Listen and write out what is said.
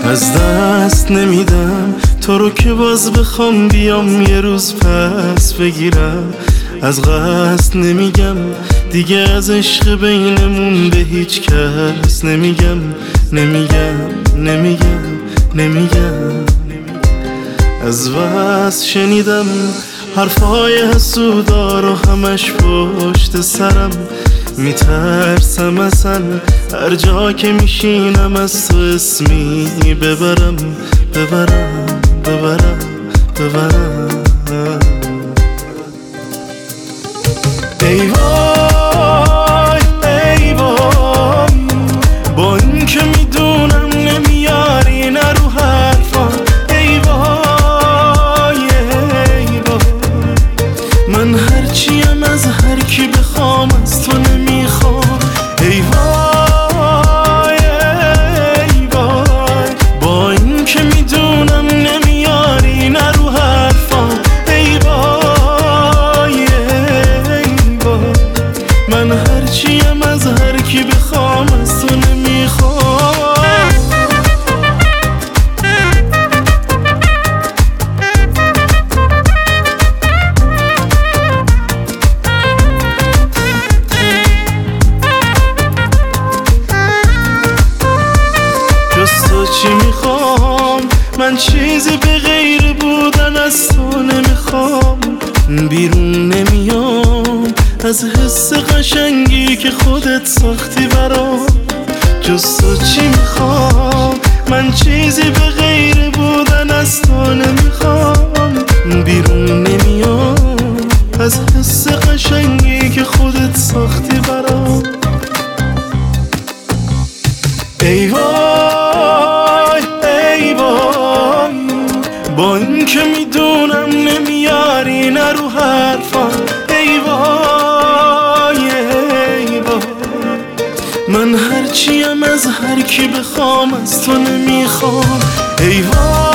از دست نمیدم تو رو که باز بخوام بیام یه روز پس بگیرم. از قصد نمیگم دیگه از عشق بینمون به هیچ کس نمیگم نمیگم. از بس شنیدم حرفای حسودا رو همش پشت سرم. میترسم اصلا هر جا که میشینم از تو اسمی ببرم. ای وای ای وای، با این که میدونم نمیاری نه رو حرفا. ای وای ای وای، من هرچیم از هر کی بخوام از تو نمیخوام. ای وای ای وای، با این که میدونم نمیاری نه رو حرفا. ای وای ای وای، من هرچیم از هر کی بخوام از تو نمیخوام. تو چی میخوام؟ من چیزی به غیر بودن از تو نمیخوام. بیرون نمیام از حس قشنگی که خودت ساختی برام. جز تو چی میخوام؟ من چیزی به غیر بودن از تو نمیخوام. بیرون نمیام از حس قشنگی که خودت ساختی برام. ای وای ای وای، با این که میدونم نمیاری نه رو حرفا. ای وای ای وای، من هرچیم از هر کی بخوام از تو نمیخوام. ای وای